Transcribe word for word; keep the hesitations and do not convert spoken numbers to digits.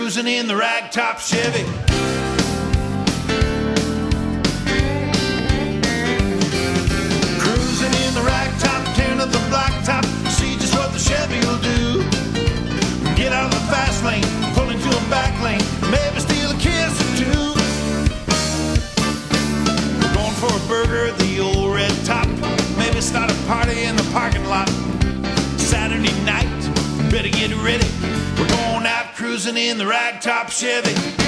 cruising in the ragtop Chevy. Cruising in the ragtop, tearing up the blacktop, see just what the Chevy will do. Get out of the fast lane, pull into a back lane, maybe steal a kiss or two. We're going for a burger at the old Red Top, maybe start a party in the parking lot. Saturday night, better get ready. We're going out cruising in the ragtop Chevy.